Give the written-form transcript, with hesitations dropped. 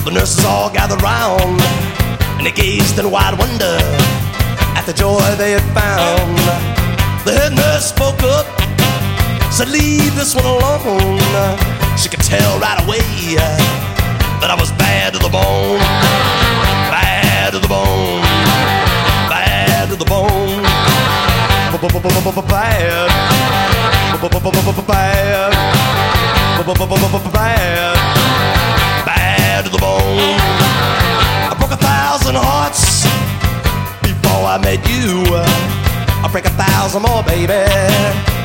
The nurses all gathered round, and they gazed in wide wonder at the joy they had found. The head nurse spoke up, said, "Leave this one alone." She could tell right away that I was bad to the bone, bad to the bone, bad to the bone, bad, bad, bad, bad to the bone. I broke 1,000 hearts before I met you. I'll break 1,000 more, baby.